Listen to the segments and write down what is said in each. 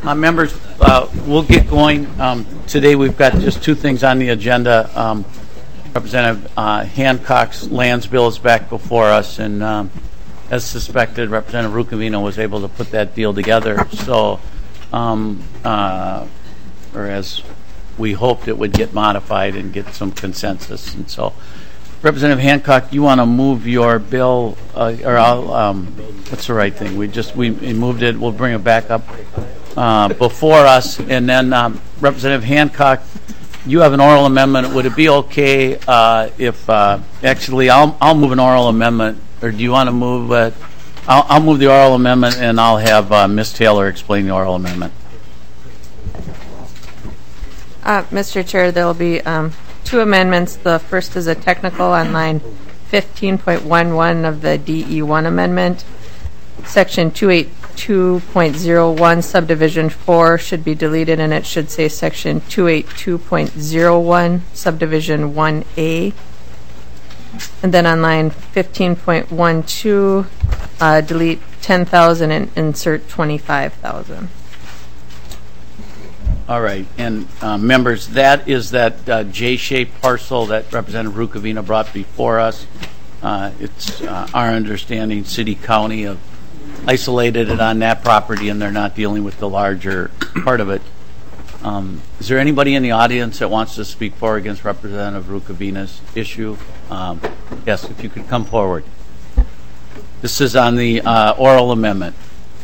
Members, we'll get going. Today we've got just two things on the agenda. Representative Hancock's lands bill is back before us, and as suspected, Representative Rukavina was able to put that deal together. So, or as we hoped it would get modified and get some consensus. And so, Representative Hancock, you want to move your bill, or I'll, what's the right thing? We moved it. We'll bring it back up before us, and then Representative Hancock, you have an oral amendment. Would it be okay if actually I'll move an oral amendment, or do you want to move it? I'll move the oral amendment, and I'll have Ms. Taylor explain the oral amendment. Mr. Chair, there will be two amendments. The first is a technical on line 15.11 of the DE1 amendment. Section 282.01 subdivision 4 should be deleted, and it should say section 282.01 subdivision 1A. And then on line 15.12, delete 10,000 and insert 25,000. All right, and members, that is that J-shaped parcel that Representative Rukavina brought before us. It's our understanding city county have isolated it on that property, and they're not dealing with the larger part of it. Is there anybody in the audience that wants to speak for or against Representative Rukavina's issue? Yes, if you could come forward. This is on the oral amendment.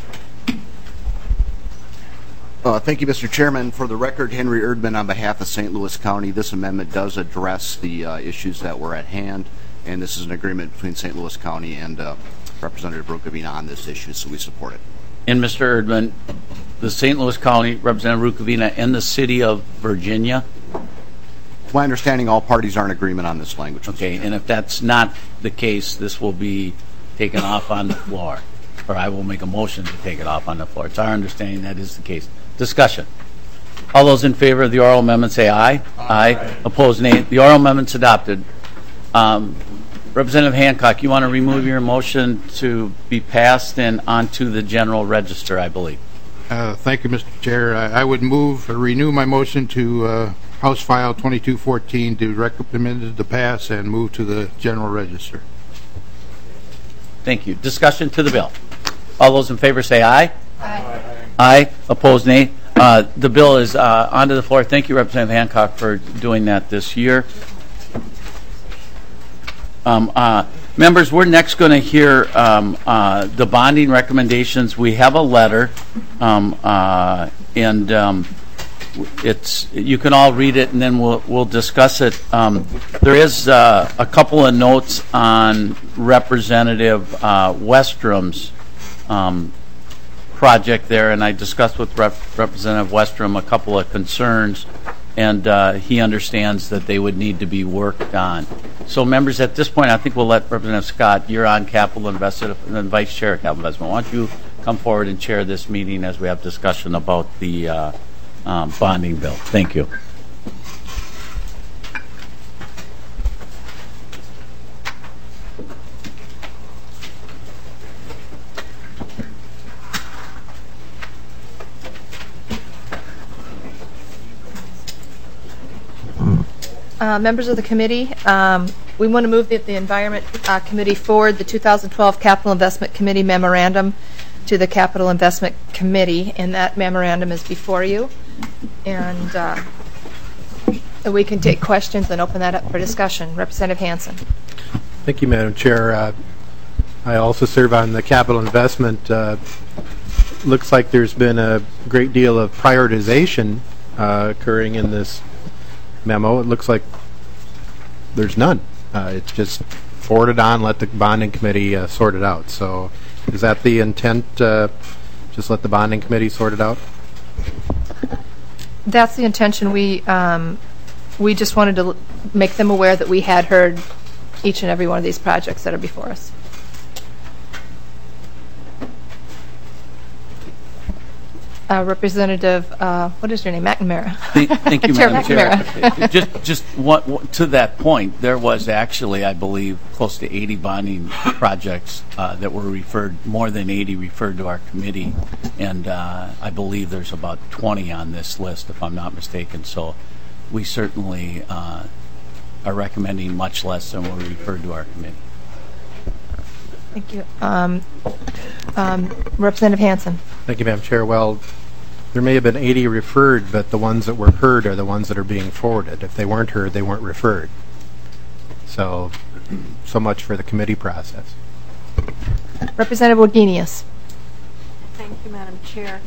Thank you, Mr. Chairman. For the record, Henry Erdman on behalf of St. Louis County. This amendment does address the issues that were at hand, and this is an agreement between St. Louis County and Representative Rukavina on this issue, so we support it. And Mr. Erdman, the St. Louis County, Representative Rukavina, and the city of Virginia? To my understanding, all parties are in agreement on this language. Okay, and if that's not the case, this will be taken off on the floor, or I will make a motion to take it off on the floor. It's our understanding that is the case. Discussion. All those in favor of the oral amendment say aye. Aye. Opposed, nay. The oral amendment's adopted. Representative Hancock, you want to remove your motion to be passed and onto the general register, I believe. Thank you, Mr. Chair. I would renew my motion to House File 2214 to recommend it to pass and move to the general register. Thank you. Discussion to the bill. All those in favor say aye. Aye. Aye. Opposed, nay. The bill is onto the floor. Thank you, Representative Hancock, for doing that this year. Members, we're next going to hear the bonding recommendations. We have a letter, and it's you can all read it, and then we'll discuss it. There is a couple of notes on Representative Westrom's project there, and I discussed with Representative Westrom a couple of concerns, and he understands that they would need to be worked on. So, members, at this point, I think we'll let Representative Scott, you're on capital investment, and then Vice Chair of Capital Investment. Why don't you come forward and chair this meeting as we have discussion about the bonding bill. Thank you. Members of the committee, we want to move the Environment Committee forward the 2012 Capital Investment Committee memorandum to the Capital Investment Committee, and that memorandum is before you. And we can take questions and open that up for discussion. Representative Hansen. Thank you, Madam Chair. I also serve on the Capital Investment. Looks like there's been a great deal of prioritization occurring in this memo. It looks like there's none. It's just forwarded on, let the bonding committee sort it out. So is that the intent, just let the bonding committee sort it out? That's the intention. We just wanted to make them aware that we had heard each and every one of these projects that are before us. Representative, what is your name, McNamara? Thank you, Chair Madam Chair. McNamara. Just to that point, there was actually, I believe, close to 80 bonding projects that were referred, more than 80 referred to our committee, and I believe there's about 20 on this list, if I'm not mistaken. So we certainly are recommending much less than what we referred to our committee. Thank you. Representative Hansen. Thank you, Madam Chair. Well, there may have been 80 referred, but the ones that were heard are the ones that are being forwarded. If they weren't heard, they weren't referred. So much for the committee process. Representative Wagenius. Thank you, Madam Chair.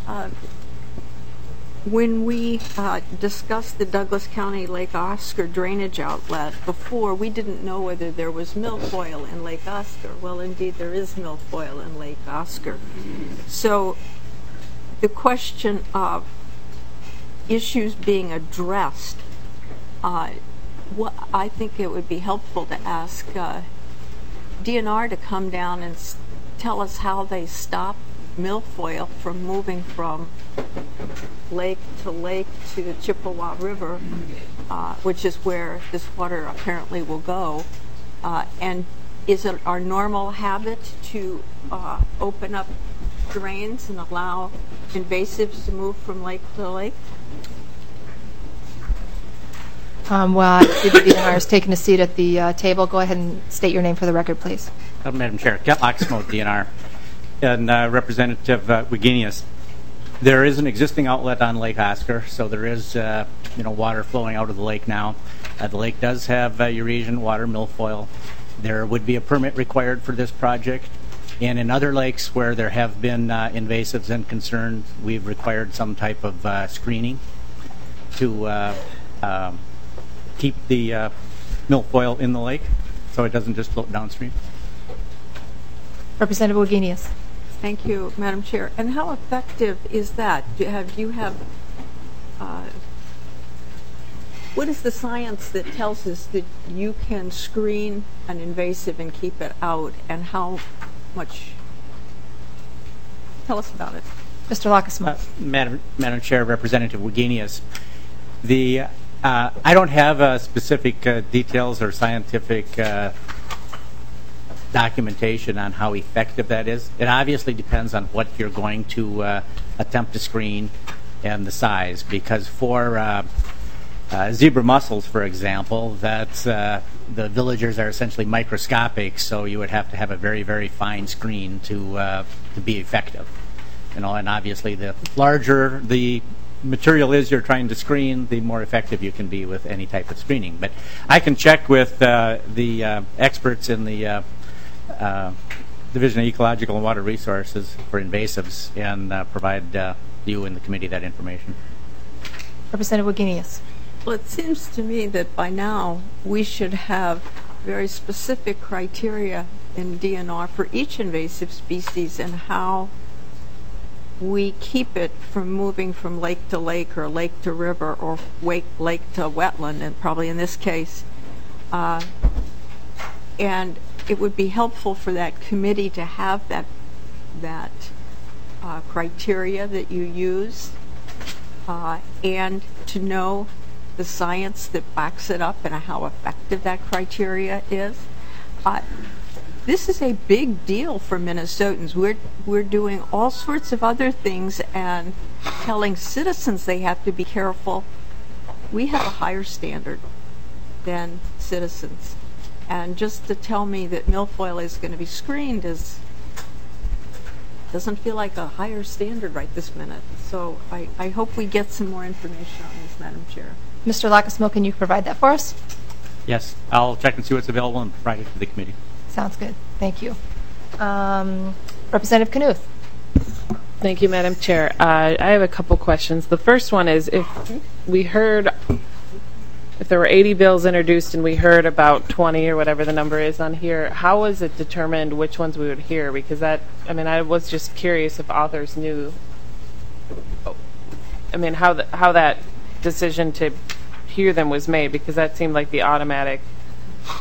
When we discussed the Douglas County Lake Oscar drainage outlet before, we didn't know whether there was milfoil in Lake Oscar. Well, indeed, there is milfoil in Lake Oscar. So the question of issues being addressed, I think it would be helpful to ask DNR to come down and tell us how they stop milfoil from moving from lake to the Chippewa River, which is where this water apparently will go. And is it our normal habit to open up drains and allow invasives to move from lake to lake? Well, I see the DNR is taking a seat at the table. Go ahead and state your name for the record, please. Madam Chair, Kent Loxmo, DNR. And Representative Wagenius, there is an existing outlet on Lake Oscar, so there is water flowing out of the lake now. The lake does have Eurasian water milfoil. There would be a permit required for this project. And in other lakes where there have been invasives and concerns, we've required some type of screening to keep the milfoil in the lake so it doesn't just float downstream. Representative Wagenius. Thank you, Madam Chair. And how effective is that? What is the science that tells us that you can screen an invasive and keep it out, and how much? Tell us about it. Mr. Lockesmo. Madam Chair, Representative Wagenius, I don't have specific details or scientific documentation on how effective that is. It obviously depends on what you're going to attempt to screen and the size, because for zebra mussels, for example, that's the villagers are essentially microscopic, so you would have to have a very, very fine screen to be effective. And obviously the larger the material is you're trying to screen, the more effective you can be with any type of screening. But I can check with the experts in the Division of Ecological and Water Resources for invasives and provide you and the committee that information. Representative Wagenius. Well, it seems to me that by now we should have very specific criteria in DNR for each invasive species and how we keep it from moving from lake to lake or lake to river or lake to wetland, and probably in this case. And it would be helpful for that committee to have that criteria that you use and to know the science that backs it up and how effective that criteria is. This is a big deal for Minnesotans. We're doing all sorts of other things and telling citizens they have to be careful. We have a higher standard than citizens. And just to tell me that milfoil is going to be screened doesn't feel like a higher standard right this minute. So I hope we get some more information on this, Madam Chair. Mr. Lockesmo, can you provide that for us? Yes, I'll check and see what's available and provide it to the committee. Sounds good. Thank you. Representative Knuth. Thank you, Madam Chair. I have a couple questions. The first one is if there were 80 bills introduced and we heard about 20 or whatever the number is on here, how was it determined which ones we would hear? Because I was just curious if authors knew, how that decision to hear them was made, because that seemed like the automatic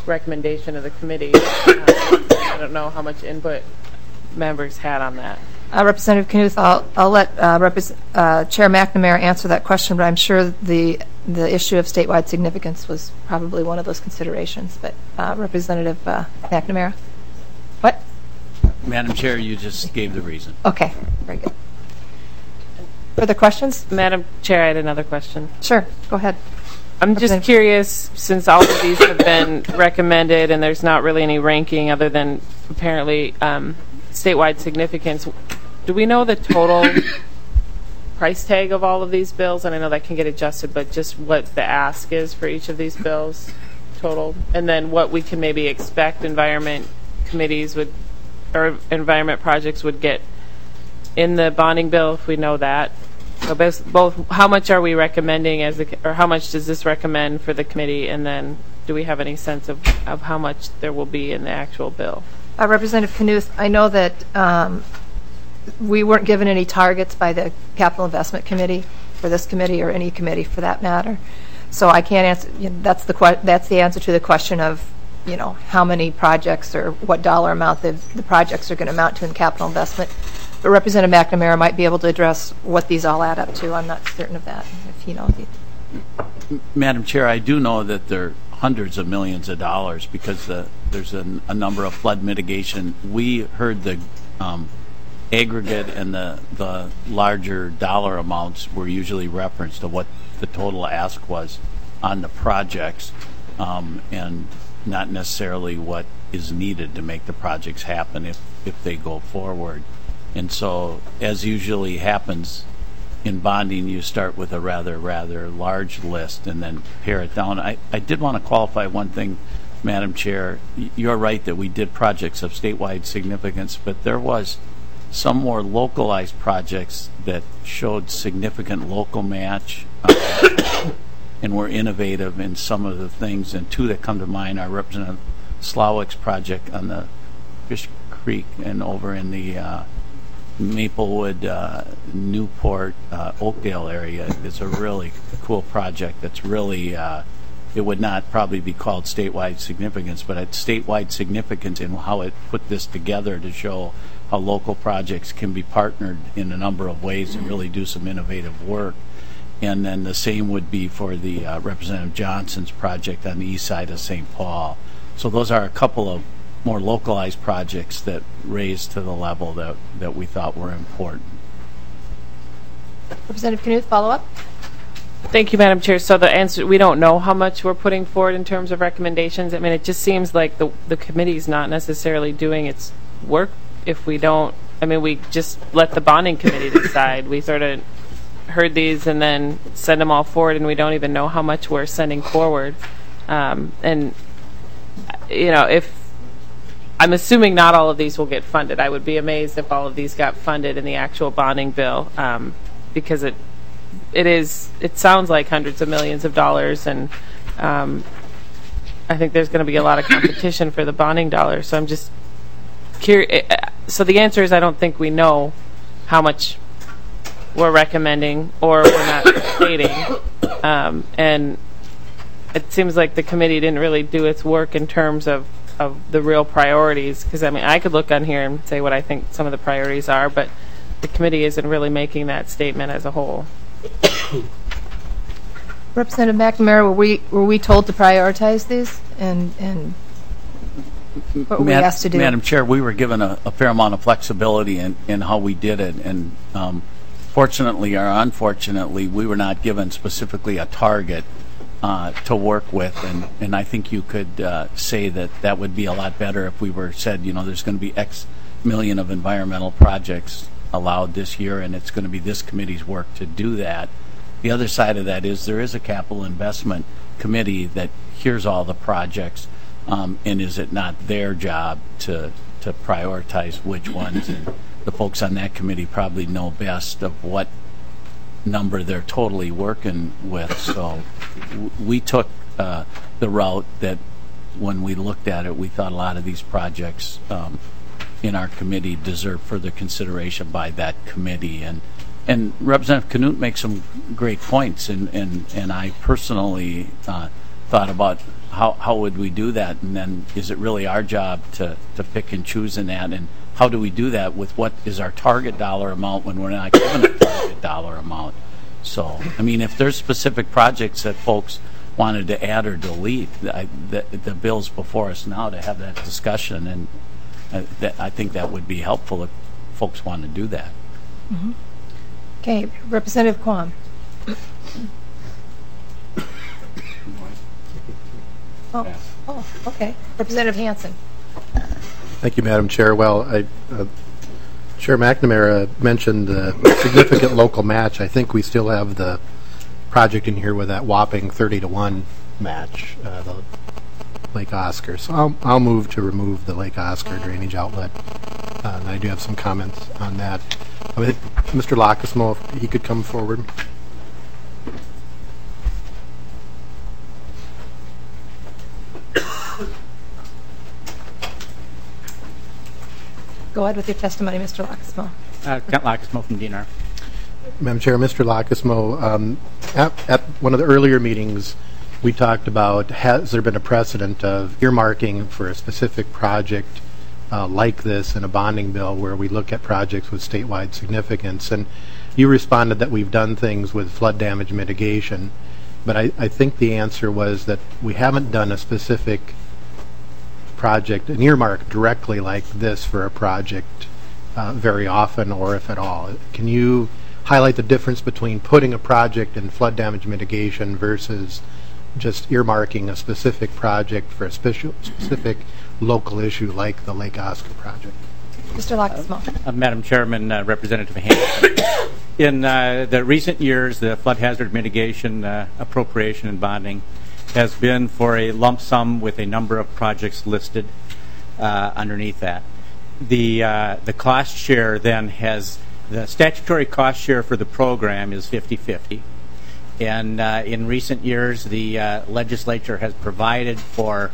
recommendation of the committee. I don't know how much input members had on that. Representative Knuth, I'll let Chair McNamara answer that question, but I'm sure the issue of statewide significance was probably one of those considerations. But Representative McNamara? What? Madam Chair, you just gave the reason. Okay, very good. Further questions? Madam Chair, I had another question. Sure, go ahead. I'm just curious, since all of these have been recommended and there's not really any ranking other than apparently statewide significance, do we know the total price tag of all of these bills? And I know that can get adjusted, but just what the ask is for each of these bills total, and then what we can maybe expect environment committees would, or environment projects would get in the bonding bill, if we know that. So both how much are we recommending or how much does this recommend for the committee, and then do we have any sense of how much there will be in the actual bill? Representative Knuth, I know that we weren't given any targets by the Capital Investment Committee for this committee or any committee for that matter. So I can't answer. That's the answer to the question of how many projects or what dollar amount the projects are going to amount to in capital investment. But Representative McNamara might be able to address what these all add up to. I'm not certain of that. If he knows. Madam Chair, I do know that they're hundreds of millions of dollars because there's a number of flood mitigation. We heard the aggregate and the larger dollar amounts were usually referenced to what the total ask was on the projects, and not necessarily what is needed to make the projects happen if they go forward. And so, as usually happens in bonding, you start with a rather large list and then pare it down. I did want to qualify one thing, Madam Chair. You're right that we did projects of statewide significance, but there was some more localized projects that showed significant local match and were innovative in some of the things. And two that come to mind are Representative Slowick's project on the Fish Creek and over in the Maplewood, Newport, Oakdale area. It's a really cool project that's really, it would not probably be called statewide significance, but it's statewide significance in how it put this together to show how local projects can be partnered in a number of ways and really do some innovative work. And then the same would be for the Representative Johnson's project on the east side of St. Paul. So those are a couple of more localized projects that raised to the level that we thought were important. Representative Knuth, follow up. Thank you, Madam Chair. So the answer, we don't know how much we're putting forward in terms of recommendations. I mean, it just seems like the committee's not necessarily doing its work if we don't. I mean, we just let the bonding committee decide. We sort of heard these and then send them all forward, and we don't even know how much we're sending forward. And if I'm assuming not all of these will get funded. I would be amazed if all of these got funded in the actual bonding bill, because it sounds like hundreds of millions of dollars, and I think there's going to be a lot of competition for the bonding dollars. So I'm just curious. So the answer is I don't think we know how much we're recommending or we're not stating, and it seems like the committee didn't really do its work in terms of the real priorities, because I mean I could look on here and say what I think some of the priorities are, but the committee isn't really making that statement as a whole. Representative McNamara, were we told to prioritize these, and what were we asked to do? Madam Chair, we were given a fair amount of flexibility in how we did it, and fortunately or unfortunately, we were not given specifically a target to work with, and I think you could say that would be a lot better if we were said, there's going to be X million of environmental projects allowed this year, and it's going to be this committee's work to do that. The other side of that is there is a capital investment committee that hears all the projects, and is it not their job to prioritize which ones? And the folks on that committee probably know best of what number they're totally working with. So we took the route that when we looked at it, we thought a lot of these projects in our committee deserve further consideration by that committee. And Representative Knuth makes some great points, and I personally thought about how would we do that, and then is it really our job to pick and choose in that, and how do we do that with what is our target dollar amount when we're not given a target dollar amount? So, I mean, if there's specific projects that folks wanted to add or delete, the bill's before us now to have that discussion, and I think that would be helpful if folks want to do that. Mm-hmm. Okay, Representative Quam. Oh, okay. Representative Hansen. Thank you, Madam Chair. Well, Chair McNamara mentioned the significant local match. I think we still have the project in here with that whopping 30-to-1 match, the Lake Oscar. So I'll move to remove the Lake Oscar drainage outlet. And I do have some comments on that. Mr. Lockismo, if he could come forward. Go ahead with your testimony, Mr. Lockismo. Kent Lockismo from DNR. Madam Chair, Mr. Lockismo, at one of the earlier meetings, we talked about, has there been a precedent of earmarking for a specific project like this in a bonding bill where we look at projects with statewide significance? And you responded that we've done things with flood damage mitigation, but I think the answer was that we haven't done a specific project, an earmark directly like this for a project very often, or if at all. Can you highlight the difference between putting a project in flood damage mitigation versus just earmarking a specific project for a specific local issue like the Lake Oscar project? Mr. Lockismo. Madam Chairman, Representative Hansen. In the recent years, the flood hazard mitigation appropriation and bonding has been for a lump sum with a number of projects listed underneath that. The cost share then has, the statutory cost share for the program is 50-50. And in recent years, the legislature has provided for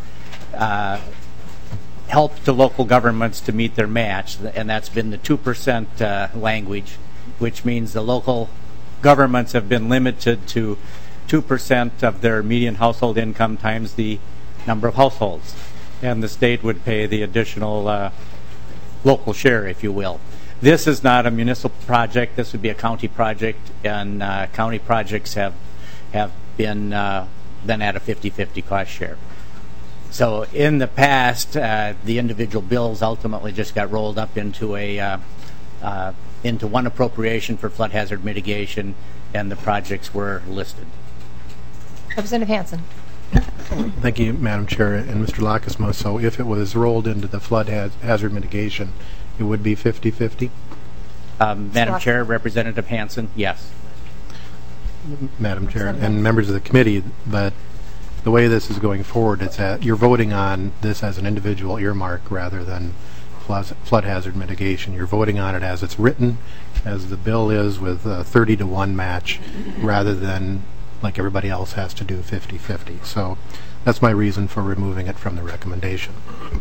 help to local governments to meet their match, and that's been the 2% language, which means the local governments have been limited to 2% of their median household income times the number of households, and the state would pay the additional local share, if you will. This is not a municipal project. This would be a county project, and county projects have been then at a 50-50 cost share. So in the past, the individual bills ultimately just got rolled up into into one appropriation for flood hazard mitigation, and the projects were listed. Representative Hansen. Thank you, Madam Chair, and Mr. Lockismo. So if it was rolled into the flood hazard mitigation, it would be 50-50? Madam Chair, Representative Hansen, yes. Madam Chair, and members of the committee, but the way this is going forward, it's that you're voting on this as an individual earmark rather than flood hazard mitigation. You're voting on it as it's written, as the bill is, with a 30-to-1 match, rather than like everybody else has to do 50-50. So that's my reason for removing it from the recommendation.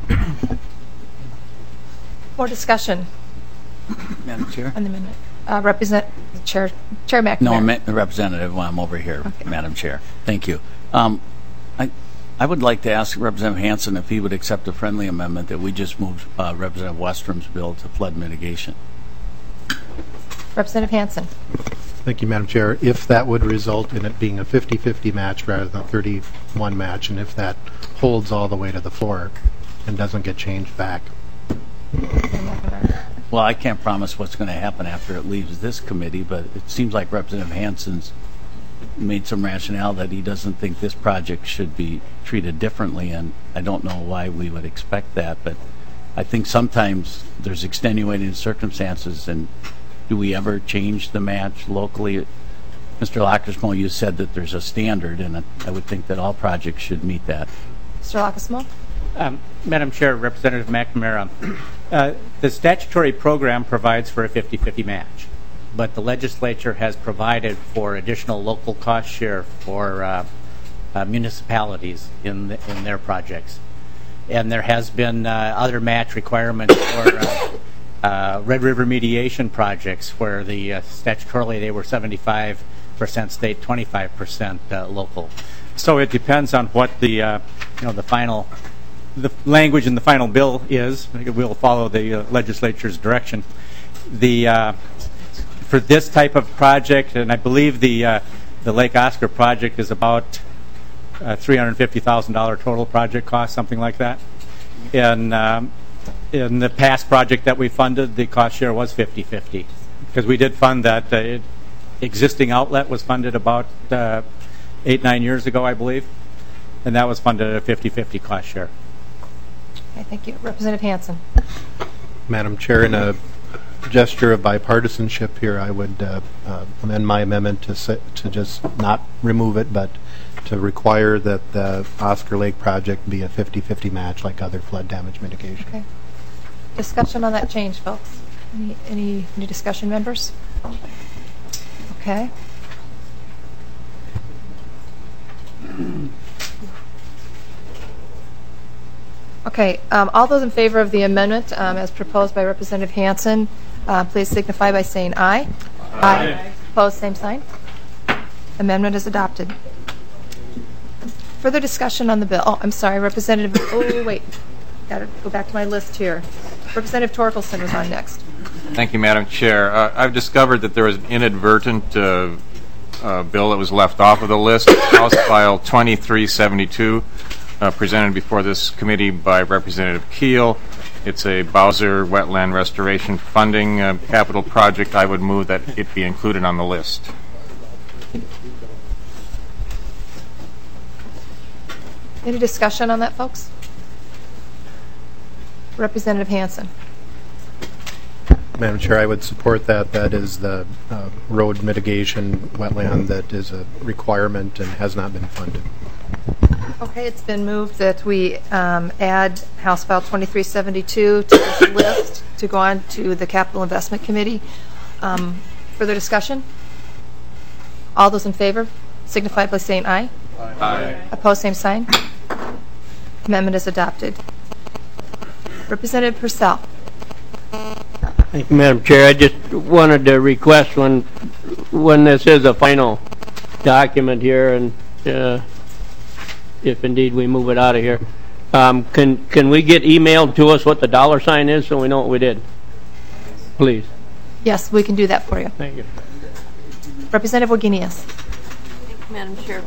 More discussion. Madam Chair? On the amendment. Chair McNamara. No, Representative, well, I'm over here, okay. Madam Chair. Thank you. I would like to ask Representative Hansen if he would accept a friendly amendment that we just moved Representative Westrum's bill to flood mitigation. Representative Hansen. Thank you, Madam Chair. If that would result in it being a 50-50 match rather than a 30-1 match, and if that holds all the way to the floor and doesn't get changed back. Well, I can't promise what's going to happen after it leaves this committee, but it seems like Representative Hansen's made some rationale that he doesn't think this project should be treated differently, and I don't know why we would expect that, but I think sometimes there's extenuating circumstances, and do we ever change the match locally? Mr. Lockismo, you said that there's a standard, and I would think that all projects should meet that. Mr. Lockismo? Madam Chair, Representative McNamara, the statutory program provides for a 50-50 match, but the legislature has provided for additional local cost share for municipalities in their projects. And there has been other match requirements for Red River mediation projects where the statutorily they were 75% state, 25% local. So it depends on what the the final the language in the final bill is, we'll follow the legislature's direction. For this type of project, and I believe the Lake Oscar project is about $350,000 total project cost, something like that. And in the past project that we funded, the cost share was 50-50, because we did fund that existing outlet was funded about 8-9 years ago, I believe, and that was funded at a 50-50 cost share. Okay, thank you. Representative Hansen. Madam Chair, in a gesture of bipartisanship here, I would amend my amendment to just not remove it, but to require that the Oscar Lake project be a 50-50 match like other flood damage mitigation. Okay. Discussion on that change, folks. Any discussion, members? Okay. Okay. All those in favor of the amendment as proposed by Representative Hansen, please signify by saying aye. Aye. Opposed, same sign. Amendment is adopted. Further discussion on the bill. Oh, I'm sorry, Representative. Oh, wait. Got to go back to my list here. Representative Torkelson was on next. Thank you, Madam Chair. I've discovered that there was an inadvertent bill that was left off of the list. House File 2372, presented before this committee by Representative Keel. It's a Bowser Wetland Restoration Funding capital project. I would move that it be included on the list. Any discussion on that, folks? Representative Hansen. Madam Chair, I would support that. That is the road mitigation wetland that is a requirement and has not been funded. Okay, it's been moved that we add House File 2372 to this list to go on to the Capital Investment Committee. Further discussion? All those in favor signify by saying aye. Aye. Opposed, same sign. Amendment is adopted. Representative Purcell. Thank you, Madam Chair. I just wanted to request when this is a final document here, and if indeed we move it out of here, can we get emailed to us what the dollar sign is so we know what we did? Please. Yes, we can do that for you. Thank you. Representative Wagenius. Thank you, Madam Chair.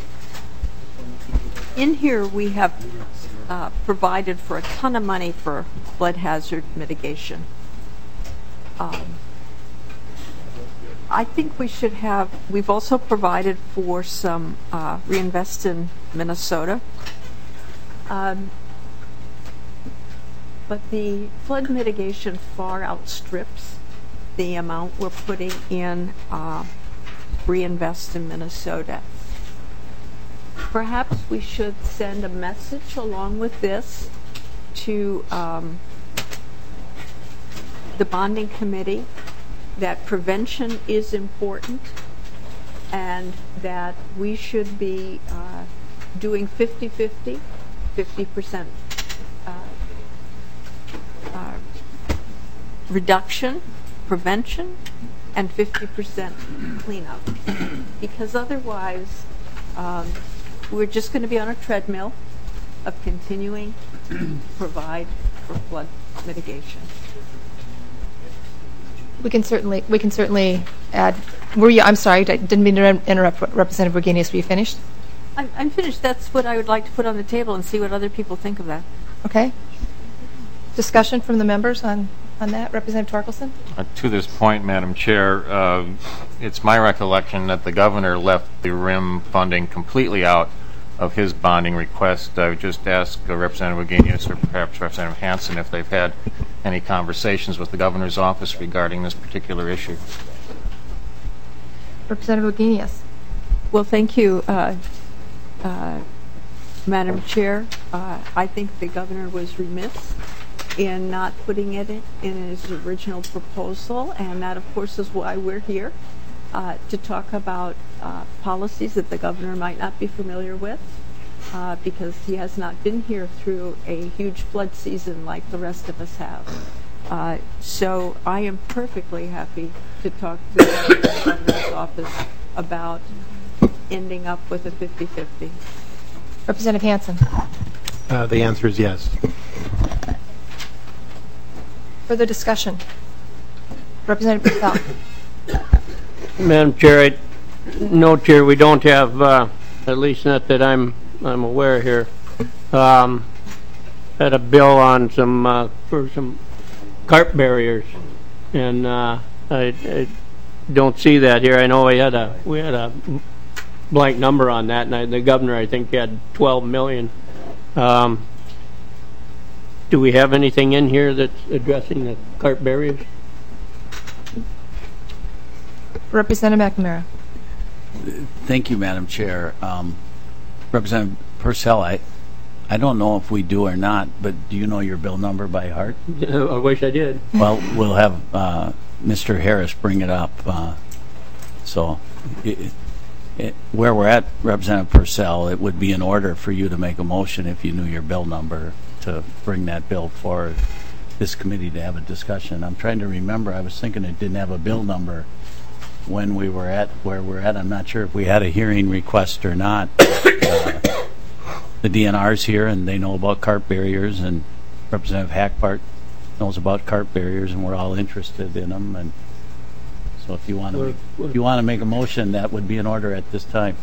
In here we have provided for a ton of money for flood hazard mitigation. I think we should have, we've also provided for some Reinvest in Minnesota. But the flood mitigation far outstrips the amount we're putting in Reinvest in Minnesota. Perhaps we should send a message along with this to the bonding committee that prevention is important and that we should be doing 50-50, 50% reduction, prevention, and 50% cleanup. Because otherwise, we're just going to be on a treadmill of continuing to provide for flood mitigation. We can certainly add. Were you? I'm sorry, I didn't mean to interrupt. Representative Wagenius, were you finished? I'm finished. That's what I would like to put on the table and see what other people think of that. Okay. Discussion from the members on that. Representative Torkelson. To this point, Madam Chair, it's my recollection that the governor left the RIM funding completely out of his bonding request. I would just ask Representative Wagenius or perhaps Representative Hansen if they've had any conversations with the governor's office regarding this particular issue. Representative Wagenius. Well, thank you, Madam Chair. I think the governor was remiss in not putting it in his original proposal, and that, of course, is why we're here, to talk about policies that the governor might not be familiar with, because he has not been here through a huge flood season like the rest of us have. So I am perfectly happy to talk to the governor's office about ending up with a 50-50. Representative Hansen. The answer is yes. Further discussion? Representative Purcell. Madam Chair, no, Chair, we don't have, at least not that I'm aware here, had a bill on some for some carp barriers, and I don't see that here. I know we had a blank number on that, and the governor, I think, had 12 million. Do we have anything in here that's addressing the carp barriers? Representative McNamara. Thank you, Madam Chair. Representative Purcell, I don't know if we do or not, but do you know your bill number by heart? I wish I did. Well, we'll have Mr. Harris bring it up. So where we're at, Representative Purcell, it would be in order for you to make a motion if you knew your bill number to bring that bill for this committee to have a discussion. I'm trying to remember. I was thinking it didn't have a bill number when we were at where we're at. I'm not sure if we had a hearing request or not. The DNR's here, and they know about carp barriers, and Representative Hackpart knows about carp barriers, and we're all interested in them. And so, if you want to make a motion, that would be in order at this time.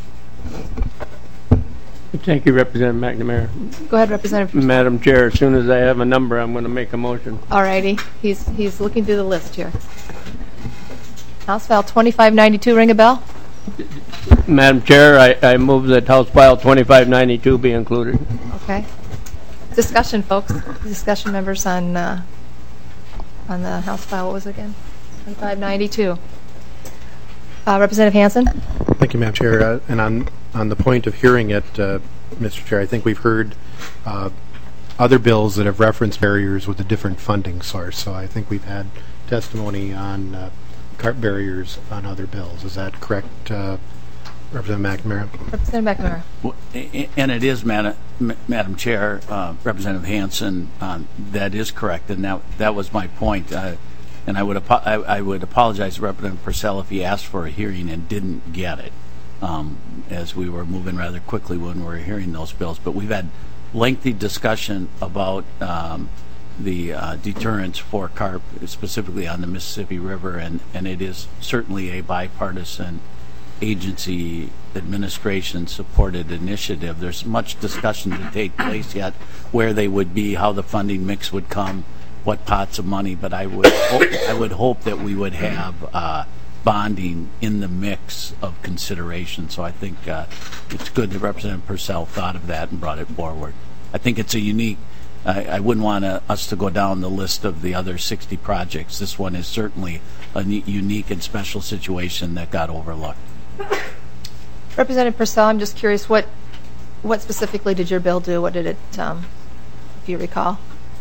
Thank you, Representative McNamara. Go ahead, Representative. Madam Chair, as soon as I have a number, I'm going to make a motion. All righty. He's looking through the list here. House File 2592, ring a bell? Madam Chair, I move that House File 2592 be included. Okay. Discussion, folks. Discussion, members, on the House File. What was it again? 2592. Representative Hansen? Thank you, Madam Chair. And on the point of hearing it, Mr. Chair, I think we've heard other bills that have referenced barriers with a different funding source. So I think we've had testimony on carp barriers on other bills. Is that correct, Representative McNamara? Representative McNamara. Well, and it is, Madam Chair, Representative Hansen, that is correct, and that was my point. And I would apologize to Representative Purcell if he asked for a hearing and didn't get it, as we were moving rather quickly when we were hearing those bills. But we've had lengthy discussion about the deterrence for carp, specifically on the Mississippi River, and it is certainly a bipartisan agency administration supported initiative. There's much discussion to take place yet, where they would be, how the funding mix would come, what pots of money, but I would hope that we would have bonding in the mix of consideration. So I think it's good that Representative Purcell thought of that and brought it forward. I think it's a unique, I wouldn't want us to go down the list of the other 60 projects. This one is certainly a unique and special situation that got overlooked. Representative Purcell, I'm just curious, what specifically did your bill do? What did it, if you recall?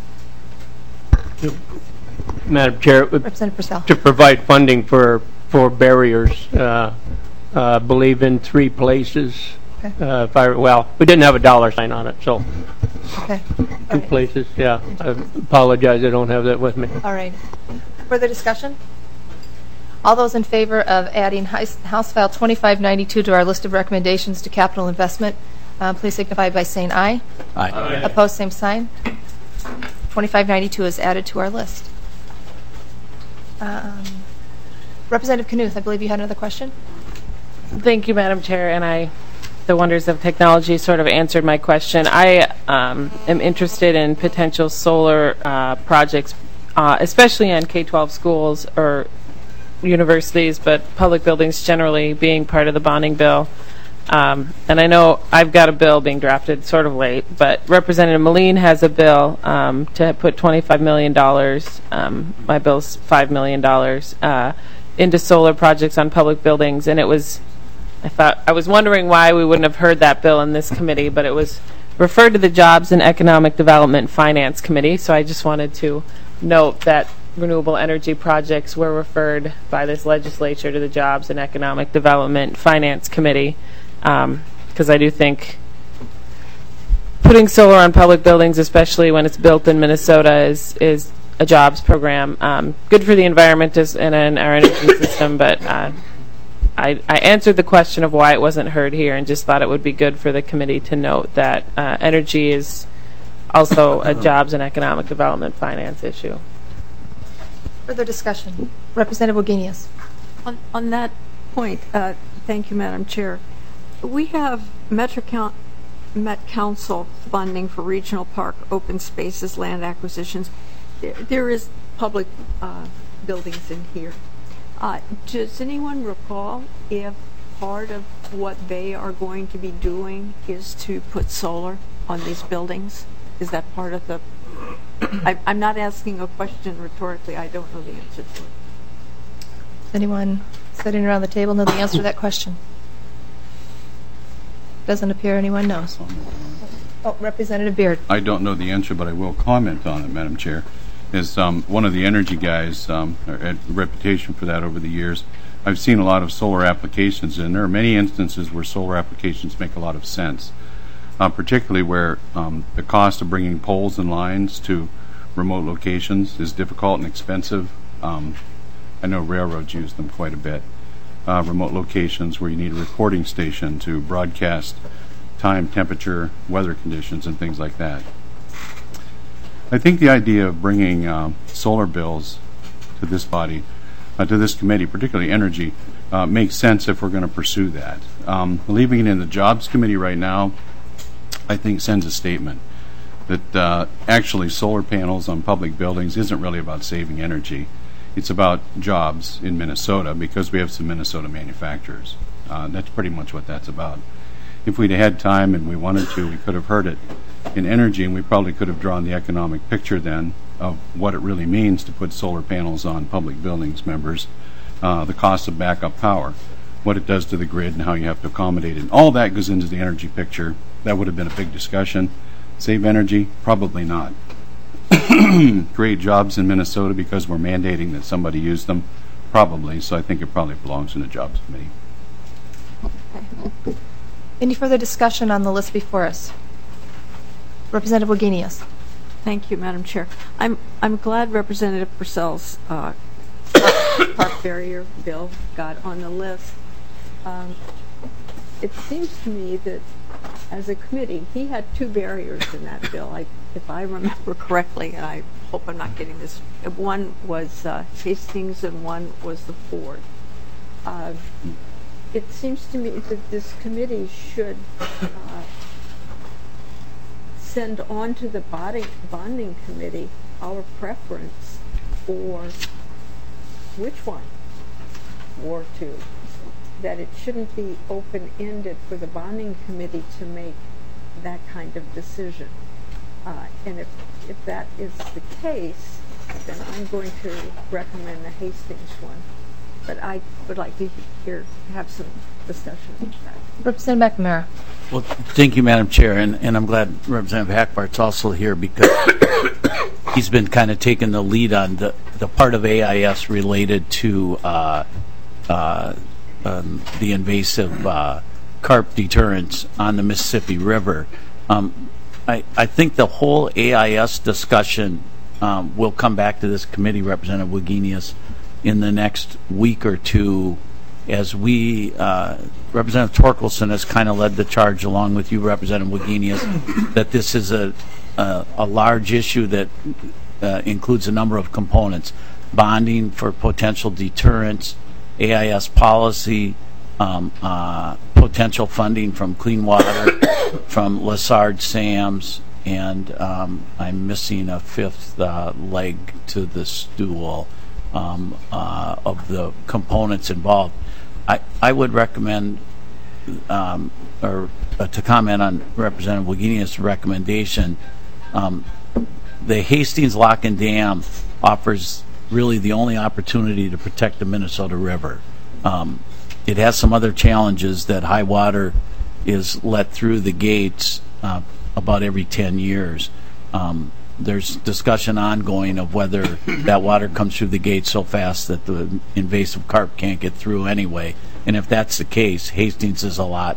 Madam Chair, Representative Purcell. to provide funding for barriers, believe in 3 places. Okay. We didn't have a dollar sign on it, so Okay. 2 places. Yeah, I apologize, I don't have that with me. All right. Further discussion? All those in favor of adding House File 2592 to our list of recommendations to capital investment, please signify by saying aye. Aye. Opposed, same sign. 2592 is added to our list. Representative Knuth, I believe you had another question? Thank you, Madam Chair, and the wonders of technology sort of answered my question. I am interested in potential solar projects, especially on K-12 schools or universities, but public buildings generally being part of the bonding bill. And I know I've got a bill being drafted sort of late, but Representative Moline has a bill to put $25 million, my bill's $5 million, into solar projects on public buildings. And I was wondering why we wouldn't have heard that bill in this committee, but it was referred to the Jobs and Economic Development Finance Committee, so I just wanted to note that renewable energy projects were referred by this legislature to the Jobs and Economic Development Finance Committee, because I do think putting solar on public buildings, especially when it's built in Minnesota, is a jobs program. Good for the environment and our energy system, but I answered the question of why it wasn't heard here and just thought it would be good for the committee to note that energy is also a jobs and economic development finance issue. Further discussion. Representative Wagenius. On that point, thank you, Madam Chair. We have Met Council funding for regional park, open spaces, land acquisitions. There is public buildings in here. Does anyone recall if part of what they are going to be doing is to put solar on these buildings? Is that part of the... I'm not asking a question rhetorically. I don't know the answer to it. Does anyone sitting around the table know the answer to that question? Doesn't appear anyone knows. Oh, Representative Beard. I don't know the answer, but I will comment on it, Madam Chair. As one of the energy guys, had a reputation for that over the years, I've seen a lot of solar applications, and there are many instances where solar applications make a lot of sense, particularly where the cost of bringing poles and lines to remote locations is difficult and expensive. I know railroads use them quite a bit. Remote locations where you need a recording station to broadcast time, temperature, weather conditions, and things like that. I think the idea of bringing solar bills to this body, to this committee, particularly energy, makes sense if we're going to pursue that. Leaving it in the Jobs Committee right now, I think sends a statement that actually solar panels on public buildings isn't really about saving energy. It's about jobs in Minnesota because we have some Minnesota manufacturers. That's pretty much what that's about. If we'd had time and we wanted to, we could have heard it in energy, and we probably could have drawn the economic picture then of what it really means to put solar panels on public buildings, members, the cost of backup power, what it does to the grid, and how you have to accommodate it. All that goes into the energy picture. That would have been a big discussion. Save energy? Probably not. Create jobs in Minnesota because we're mandating that somebody use them? Probably. So I think it probably belongs in the Jobs Committee. Okay. Any further discussion on the list before us? Representative Wagenius. Thank you, Madam Chair. I'm glad Representative Purcell's park barrier bill got on the list. It seems to me that as a committee, he had two barriers in that bill. If I remember correctly, and I hope I'm not getting this, one was Hastings and one was the Ford. It seems to me that this committee should send on to the bonding committee our preference for which one or two. That it shouldn't be open-ended for the bonding committee to make that kind of decision. And if that is the case, then I'm going to recommend the Hastings one. But I would like to have some discussion on that. Representative McNamara. Well, thank you, Madam Chair, and I'm glad Representative Hackbart's also here because he's been kind of taking the lead on the part of AIS related to the invasive carp deterrence on the Mississippi River. I think the whole AIS discussion will come back to this committee, Representative Wagenius, in the next week or two as we, Representative Torkelson has kind of led the charge along with you, Representative Wagenius, that this is a large issue that includes a number of components. Bonding for potential deterrence, AIS policy, potential funding from Clean Water, from Lessard Sams, and I'm missing a fifth leg to the stool of the components involved. I would recommend, or to comment on Representative Wagenius' recommendation, the Hastings Lock and Dam offers really the only opportunity to protect the Minnesota River. It has some other challenges that high water is let through the gates about every 10 years. There's discussion ongoing of whether that water comes through the gate so fast that the invasive carp can't get through anyway. And if that's the case, Hastings is a lot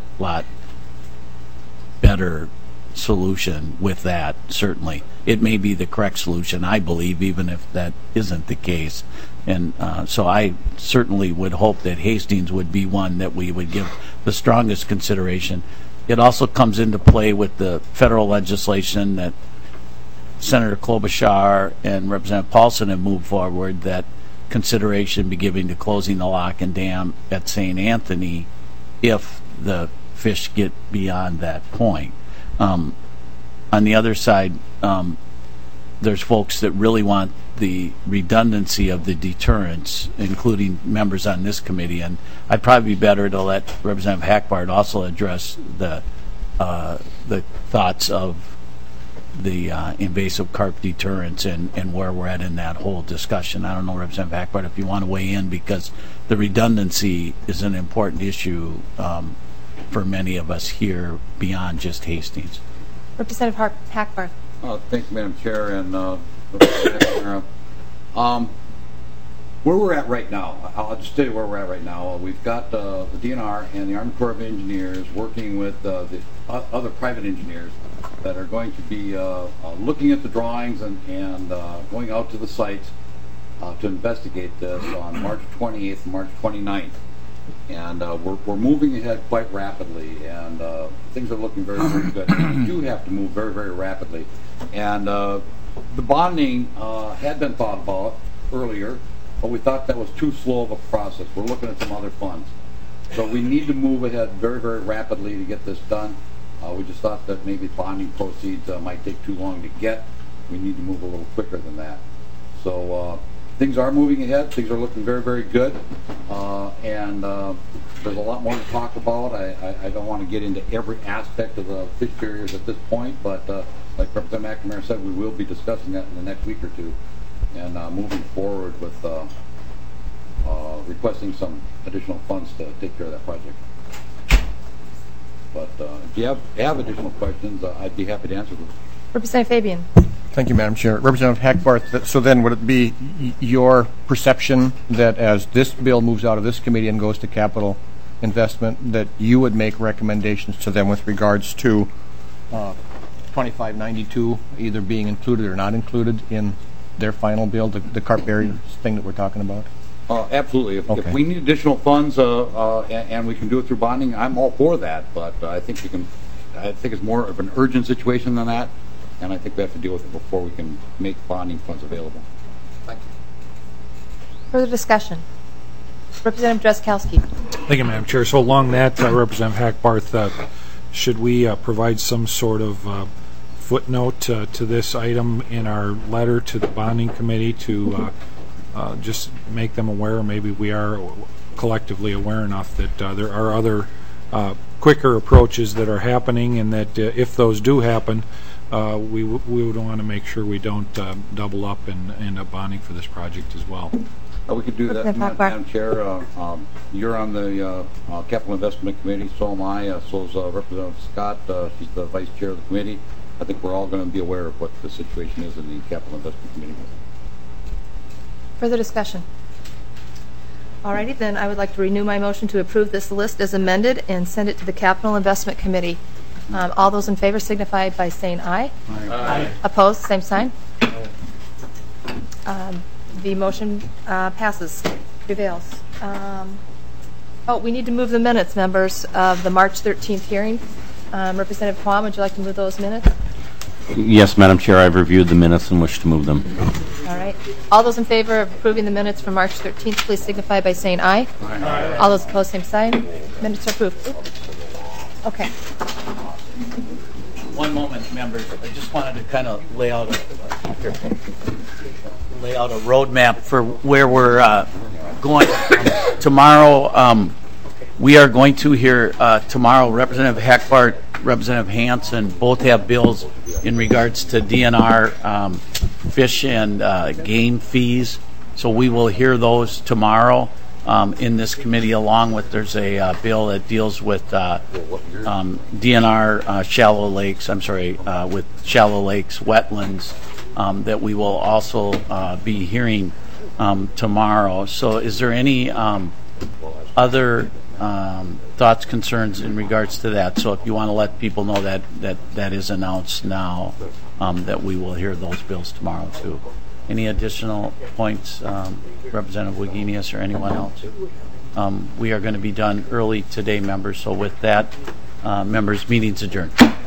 better solution with that, certainly. It may be the correct solution, I believe, even if that isn't the case. And so I certainly would hope that Hastings would be one that we would give the strongest consideration. It also comes into play with the federal legislation that Senator Klobuchar and Representative Paulson have moved forward, that consideration be given to closing the lock and dam at St. Anthony if the fish get beyond that point. On the other side, there's folks that really want the redundancy of the deterrence, including members on this committee, and I'd probably be better to let Representative Hackbart also address the thoughts of the invasive carp deterrence and where we're at in that whole discussion. I don't know, Representative Hackbart, if you want to weigh in, because the redundancy is an important issue for many of us here beyond just Hastings. Representative Hackbarth. Thank you, Madam Chair, and where we're at right now, I'll just tell you where we're at right now. We've got the DNR and the Army Corps of Engineers working with the other private engineers that are going to be looking at the drawings and going out to the sites to investigate this on March 28th and March 29th. And we're moving ahead quite rapidly, and things are looking very, very good. We do have to move very, very rapidly. And the bonding had been thought about earlier, but we thought that was too slow of a process. We're looking at some other funds. So we need to move ahead very, very rapidly to get this done. We just thought that maybe bonding proceeds might take too long to get. We need to move a little quicker than that. So things are moving ahead. Things are looking very, very good. And there's a lot more to talk about. I don't want to get into every aspect of the fish barriers at this point, but like Representative McNamara said, we will be discussing that in the next week or two and moving forward with requesting some additional funds to take care of that project. But if you have additional questions, I'd be happy to answer them. Representative Fabian. Thank you, Madam Chair. Representative Hackbarth, so then would it be your perception that as this bill moves out of this committee and goes to capital investment, that you would make recommendations to them with regards to 2592 either being included or not included in their final bill, the carp barriers thing that we're talking about? Absolutely. If we need additional funds and we can do it through bonding, I'm all for that. But I think we can. I think it's more of an urgent situation than that, and I think we have to deal with it before we can make bonding funds available. Thank you. Further discussion. Representative Drazkowski. Thank you, Madam Chair. So along that, Representative Hackbarth, should we provide some sort of footnote to this item in our letter to the bonding committee to just make them aware, maybe we are collectively aware enough that there are other quicker approaches that are happening, and that if those do happen, we would want to make sure we don't double up and end up bonding for this project as well. We could do that, Madam Chair. You're on the Capital Investment Committee, so am I, so is Representative Scott. She's the Vice Chair of the committee. I think we're all going to be aware of what the situation is in the Capital Investment Committee. Further discussion. Alrighty, then I would like to renew my motion to approve this list as amended and send it to the Capital Investment Committee. All those in favor signify by saying aye. Aye. Opposed, same sign. The motion passes, prevails. We need to move the minutes, members, of the March 13th hearing. Representative Quam, would you like to move those minutes? Yes, Madam Chair, I've reviewed the minutes and wish to move them. All right. All those in favor of approving the minutes from March 13th, please signify by saying aye. Aye. All those opposed, same sign. Minutes are approved. Okay. One moment, members. I just wanted to kind of lay out a roadmap for where we're going. Tomorrow, we are going to hear tomorrow Representative Hackbart, Representative Hansen both have bills in regards to DNR fish and game fees. So we will hear those tomorrow in this committee, along with there's a bill that deals with DNR shallow lakes, with shallow lakes, wetlands, that we will also be hearing tomorrow. So is there any other thoughts, concerns in regards to that? So if you want to let people know that is announced now, that we will hear those bills tomorrow too. Any additional points, Representative Wagenius or anyone else? We are going to be done early today, members. So with that, members, meeting's adjourned.